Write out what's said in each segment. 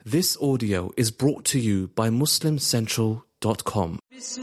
This audio is brought to you by MuslimCentral.com.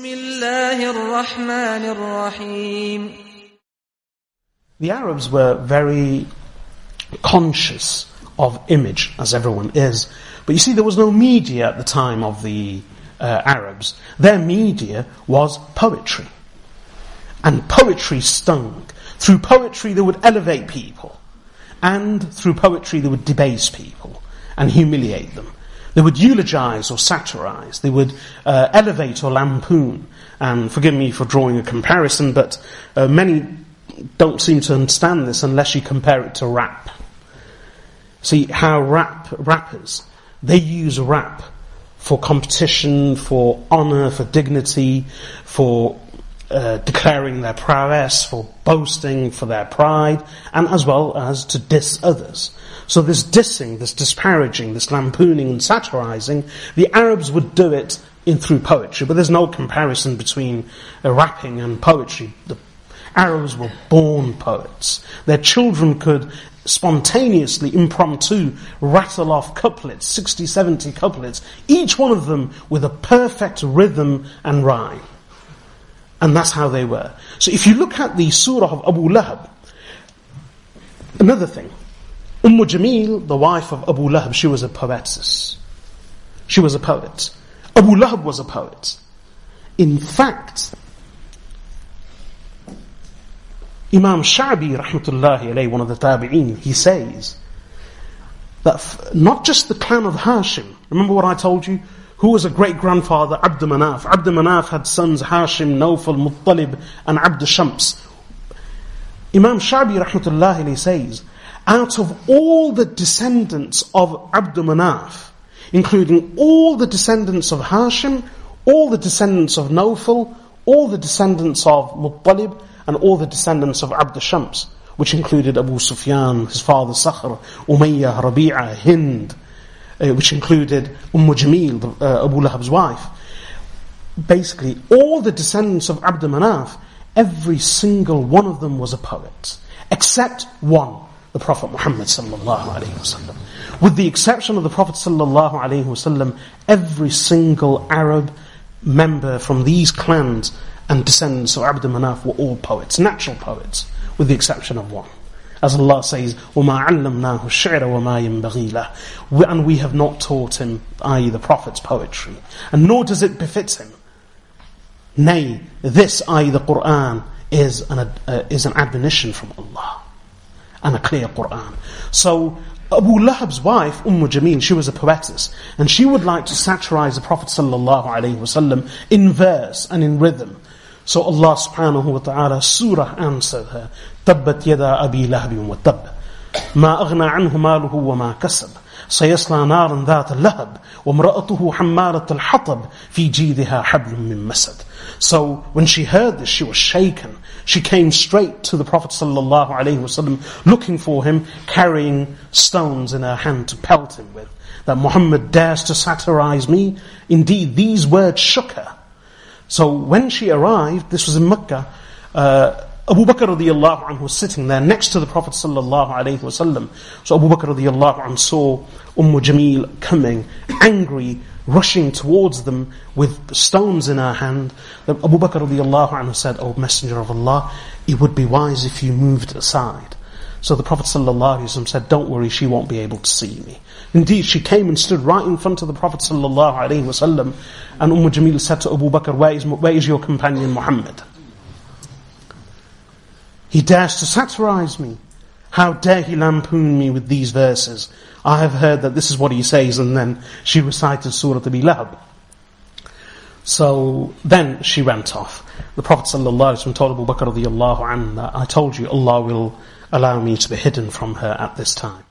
The Arabs were very conscious of image, as everyone is. But you see, there was no media at the time of the Arabs. Their media was poetry. And poetry stung. Through poetry they would elevate people. And through poetry they would debase people and humiliate them. They would eulogize or satirize. They would elevate or lampoon. And forgive me for drawing a comparison, but many don't seem to understand this unless you compare it to rap. See how rappers, they use rap for competition, for honor, for dignity, for declaring their prowess, for boasting, for their pride, and as well as to diss others. So this dissing, this disparaging, this lampooning and satirizing, the Arabs would do it through poetry, but there's no comparison between rapping and poetry. The Arabs were born poets. Their children could spontaneously, impromptu, rattle off couplets, 60, 70 couplets, each one of them with a perfect rhythm and rhyme. And that's how they were. So if you look at the surah of Abu Lahab, another thing, Jamil, the wife of Abu Lahab, she was a poetess. She was a poet. Abu Lahab was a poet. In fact, Imam Sha'bi, rahmatullahi alayhi, one of the tabi'een, he says that not just the clan of Hashim, remember what I told you? Who was a great-grandfather? Abd Manaf. Abd Manaf had sons Hashim, Nawfal, Muttalib, and Abd Shams. Imam Sha'bi, rahmatullahi alayhi, says, out of all the descendants of Abd Manaf, including all the descendants of Hashim, all the descendants of Nawfal, all the descendants of Muttalib, and all the descendants of Abd Shams, which included Abu Sufyan, his father Sakhr, Umayyah, Rabi'ah, Hind, which included Jamil, Abu Lahab's wife. Basically, all the descendants of Abd Manaf, every single one of them was a poet, except one, the Prophet Muhammad sallallahu alaihi wasallam. With the exception of the Prophet sallallahu alaihi wasallam, every single Arab member from these clans and descendants of Abd Manaf were all poets, natural poets, with the exception of one. As Allah says, وَمَا عَلَّمْنَاهُ الشِّعْرَ وَمَا يَنْبَغِي لَهُ. And we have not taught him, i.e. the Prophet's poetry. And nor does it befit him. Nay, this, i.e. the Qur'an, is an admonition from Allah. And a clear Qur'an. So, Abu Lahab's wife, Jamil, she was a poetess. And she would like to satirize the Prophet sallallahu alaihi wasallam in verse and in rhythm. So Allah subhanahu wa ta'ala, surah answered her, تَبَّتْ يَدَا أَبِي لَهَبٍ وَتَبَّ مَا أَغْنَى عَنْهُ مَالُهُ وَمَا كَسَبَ سَيَصْلَى نَارًا ذَاتَ اللَّهَبِ وَامْرَأَتُهُ حَمَّالَةَ الْحَطَبِ فِي جِيدِهَا حَبْلٌ مِّن مَسَدٍ. So when she heard this, she was shaken. She came straight to the Prophet sallallahu alaihi wasallam, looking for him, carrying stones in her hand to pelt him with. That Muhammad dares to satirize me. Indeed, these words shook her. So when she arrived, this was in Mecca, Abu Bakr radiyallahu anhu was sitting there next to the Prophet sallallahu alaihi wasallam. So Abu Bakr radiyallahu anhu saw Jamil coming, angry, rushing towards them with stones in her hand. Then Abu Bakr radiyallahu anhu said, "O Messenger of Allah, it would be wise if you moved aside." So the Prophet sallallahu alaihi wasallam said, "Don't worry, she won't be able to see me." Indeed, she came and stood right in front of the Prophet sallallahu alaihi wasallam, and Jamil said to Abu Bakr, where is your companion Muhammad? He dares to satirize me. How dare he lampoon me with these verses? I have heard that this is what he says. And then she recited Surah Abu Lahab. So then she went off. The Prophet ﷺ told Abu Bakr radiyallahu anhu that I told you Allah will allow me to be hidden from her at this time.